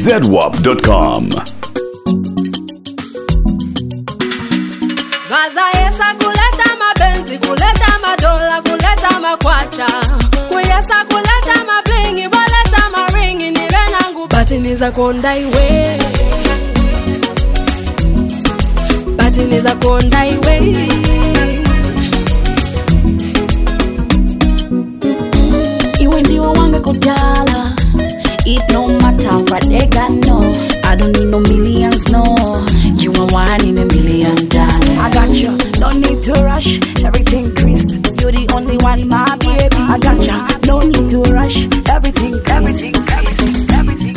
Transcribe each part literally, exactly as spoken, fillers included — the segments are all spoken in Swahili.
zedwap dot com. Bazayesa kuleta mabenzi, kuleta madola, kuleta makwacha, kuyesa kuleta mablingi, boleta maringi, niwe nangu batiniza konda iwe, batiniza konda iwe. Iwe ndiwo wange kutala, it no matter what they got, no. I don't need no millions, no. You are one in a million, darling. I got you, no need to rush. Everything crisp, you're the only one, my baby. I got you, no need to rush. Everything, everything, everything, everything.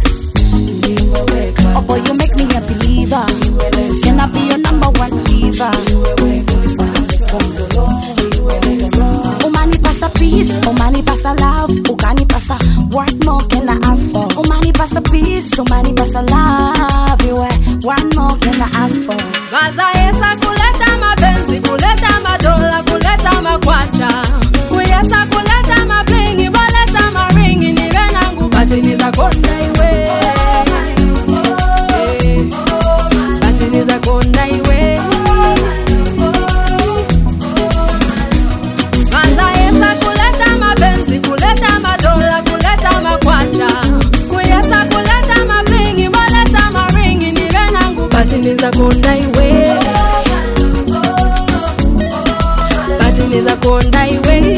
Oh boy, you make me a believer. Can I be your number one diva? Umani pasa peace, umani pasa love, ukani pasa. What more can I ask for? Umani pasa peace, umani pasa love. You what more can I ask for? Bazayesa kuleta mabenzi, kuleta madola, kuleta makwacha, kuyesa kuleta mablingi, boleta maringi, niwe nangu batiniza konda iwe, batiniza konda iwe. Bazayesa kuleta mabenzi, kuleta madola, kuleta makwacha, kuyesa kuleta mablingi, boleta maringi, niwe nangu batiniza konda iwe, batiniza konda iwe.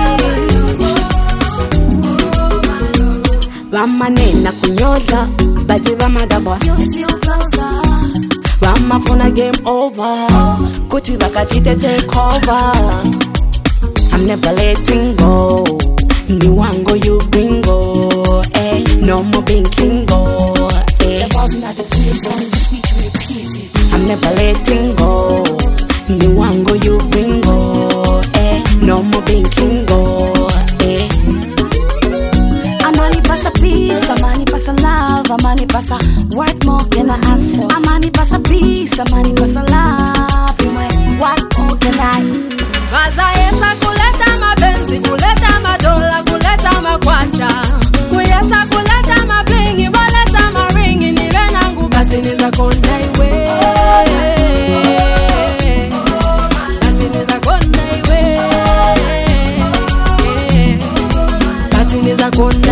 Vama nena kunyoza, baji vama dabwa, You still closer. vama funa game over, kuti vakachite take over. I'm never letting go, ni wango you bingo, eh, no more being kingo, eh. Not the place on the speech repeated. I'm never letting go, ni wango you bingo, eh, no more being kingo, eh. Amani pasa peace, amani pasa love, amani pasa. What more can I ask for? Amani pasa peace, amani pasa love. You might, what more can I? Bazayesa kuleta mabenzi, kuleta madola, kuleta makwacha, kuyesa kuleta mablingi, boleta maringi, niwe nangu batiniza konda iwe, batiniza konda iwe, batiniza konda